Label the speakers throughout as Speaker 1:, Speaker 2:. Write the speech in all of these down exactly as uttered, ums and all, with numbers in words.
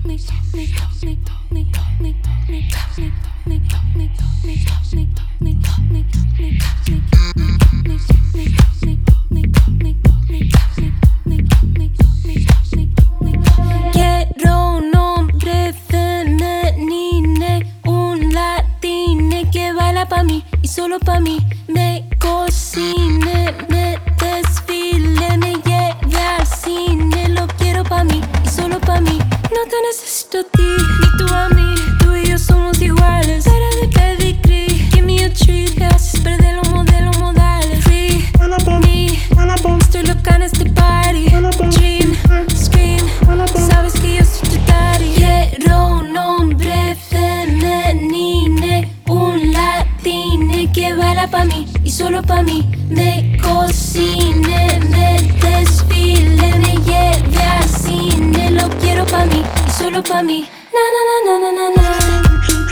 Speaker 1: Quiero un hombre femenino, un latine que baila pa' mí y solo pa' mí. Me cocine, me desfile, me lleve al cine. Lo quiero pa' mí y solo pa' mí. No te necesito a ti, ni tú a mí. Tú y yo somos iguales. Cara de pedigree, give me a treat. Te haces perder los modelos modales. Free me, estoy loca en este party. Dream, scream, sabes que yo soy tu daddy. Quiero un hombre femenino, un latine que baila pa' mí y solo pa' mí. Me cocine, me desfile, me lleve al cine. Lo quiero pa' mí y solo pa' mí. Na na na na na na na.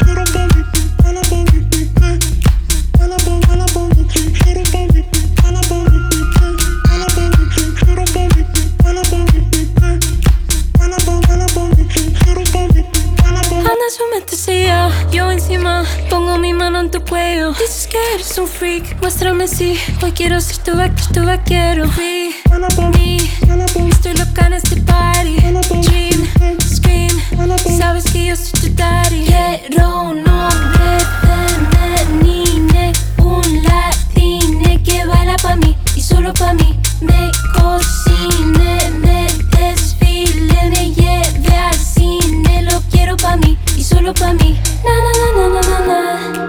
Speaker 1: Anda, súmete ya, yo encima pongo mi mano en tu cuello. Dices que eres un freak, muéstrame si hoy quiero ser tu vaquero, tu vaquero. Free me, estoy loca en este party. Dream, scream, sabes que yo soy tu daddy. Quiero un hombre femenino, un latine que baila pa' mí y solo pa' mí. Me cocine, me desfile, me lleve al cine. Lo quiero pa' mí y solo pa' mí. Na na na na na na na.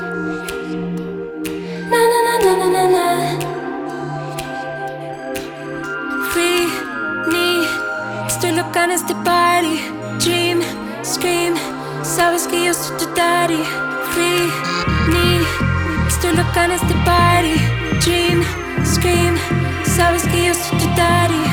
Speaker 1: Na na na na na na na. Free me, estoy loca en este party. Dream, scream, sabes que yo soy tu daddy. Free me, estoy loca en este party. Dream, scream, sabes que yo soy tu daddy.